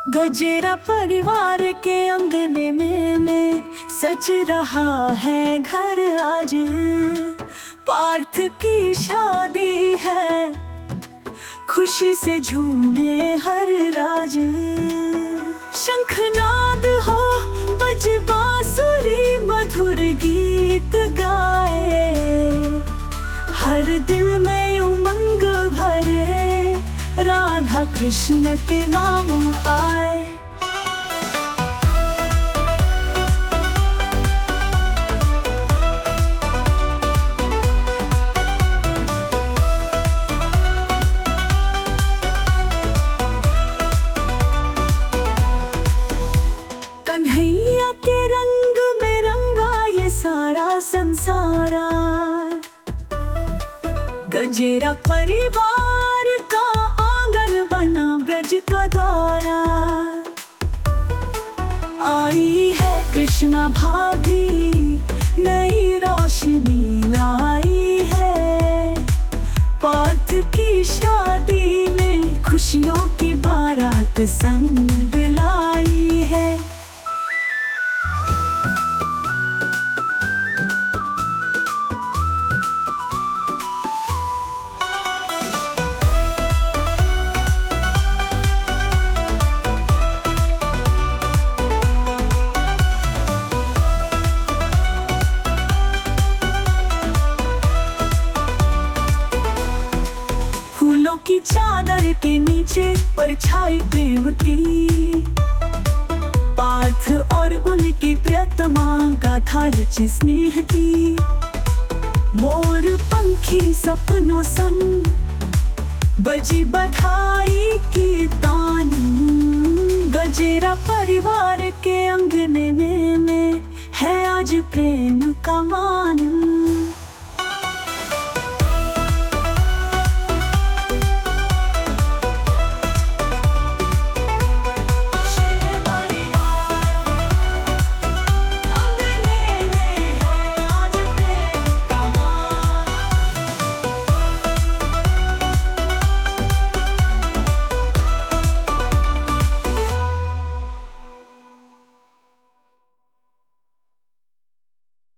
गजेरा परिवार के अंगने में सज रहा है घर आज। पार्थ की शादी है, खुशी से झूमे हर राज। शंखनाद हो बज बांसुरी, मधुर गीत गाए, हर दिल में उमंग भरे, राधा कृष्ण के नाम आए। कन्हैया के रंग में रंगा ये सारा संसारा। गजेरा परिवार का आंगन बना ब्रज का द्वारा। आई है कृष्णा भाभी, नई रोशनी लाई है। पार्थ की शादी में खुशियों की बारात संग लाई है। फूलों की चादर के नीचे परछाई प्रेम की। पार्थ और उनकी प्रियतमा गाथा रचे स्नेह की। मोर पंखी सपनों संग बजी बधाई की तान। गजेरा परिवार के अंगने में है आज प्रेम का मान।